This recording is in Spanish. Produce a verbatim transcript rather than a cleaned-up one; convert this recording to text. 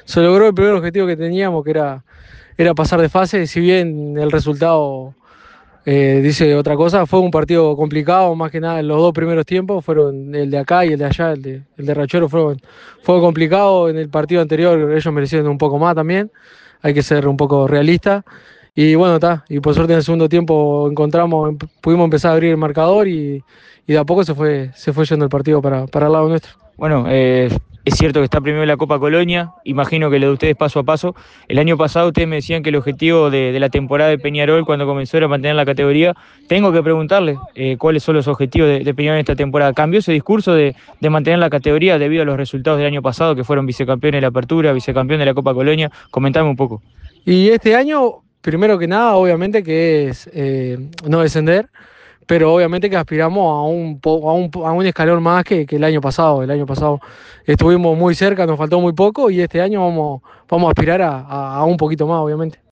se logró el primer objetivo que teníamos, que era, era pasar de fase. Si bien el resultado eh, dice otra cosa, fue un partido complicado, más que nada en los dos primeros tiempos, fueron el de acá y el de allá, el de, el de Rachuelo fue, fue complicado. En el partido anterior ellos merecieron un poco más también, hay que ser un poco realista. Y bueno, está, y por suerte en el segundo tiempo encontramos, em- pudimos empezar a abrir el marcador y, y de a poco se fue, se fue yendo el partido para, para el lado nuestro. Bueno, eh, es cierto que está primero la Copa Colonia, imagino que lo de ustedes paso a paso. El año pasado ustedes me decían que el objetivo de, de la temporada de Peñarol cuando comenzó era mantener la categoría. Tengo que preguntarle eh, cuáles son los objetivos de, de Peñarol en esta temporada. ¿Cambió ese discurso de, de mantener la categoría debido a los resultados del año pasado, que fueron vicecampeones de la Apertura, vicecampeón de la Copa Colonia? Comentame un poco. Y este año, primero que nada, obviamente que es eh, no descender, pero obviamente que aspiramos a un, po- a un, a un escalón más que, que el año pasado. El año pasado estuvimos muy cerca, nos faltó muy poco y este año vamos, vamos a aspirar a, a a un poquito más, obviamente.